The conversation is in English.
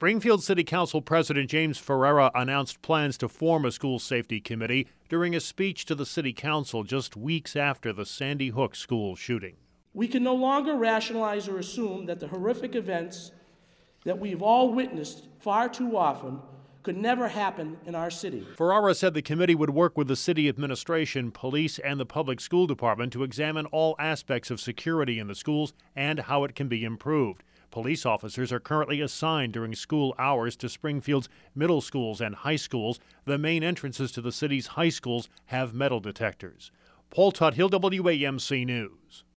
Springfield City Council President James Ferrera announced plans to form a school safety committee during a speech to the City Council just weeks after the Sandy Hook school shooting. We can no longer rationalize or assume that the horrific events that we've all witnessed far too often could never happen in our city. Ferrera said the committee would work with the city administration, police, and the public school department to examine all aspects of security in the schools and how it can be improved. Police officers are currently assigned during school hours to Springfield's middle schools and high schools. The main entrances to the city's high schools have metal detectors. Paul Tuthill, WAMC News.